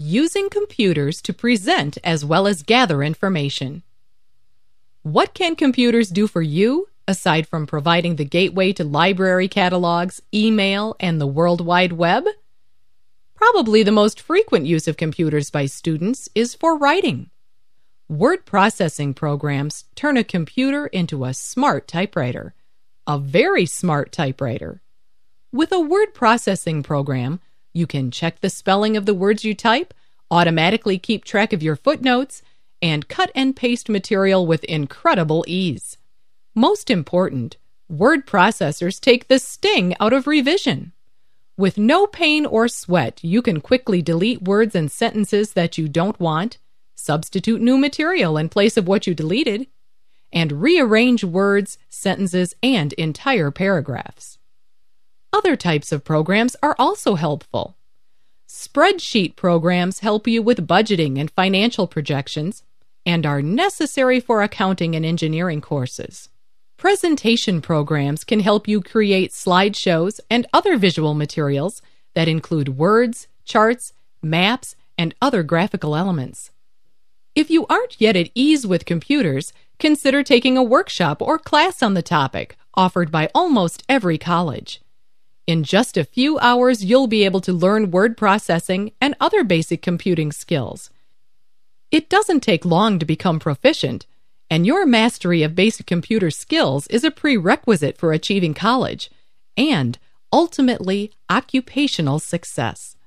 using computers to present as well as gather information. What can computers do for you, aside from providing the gateway to library catalogs, email, and the World Wide Web? Probably the most frequent use of computers by students is for writing. Word processing programs turn a computer into a smart typewriter, a very smart typewriter. With a word processing program, you can check the spelling of the words you type, automatically keep track of your footnotes, and cut and paste material with incredible ease. Most important, word processors take the sting out of revision. With no pain or sweat, you can quickly delete words and sentences that you don't want, substitute new material in place of what you deleted, and rearrange words, sentences, and entire paragraphs. Other types of programs are also helpful. Spreadsheet programs help you with budgeting and financial projections and are necessary for accounting and engineering courses. Presentation programs can help you create slideshows and other visual materials that include words, charts, maps, and other graphical elements. If you aren't yet at ease with computers, consider taking a workshop or class on the topic offered by almost every college. In just a few hours, you'll be able to learn word processing and other basic computing skills. It doesn't take long to become proficient, and your mastery of basic computer skills is a prerequisite for achieving college and, ultimately, occupational success.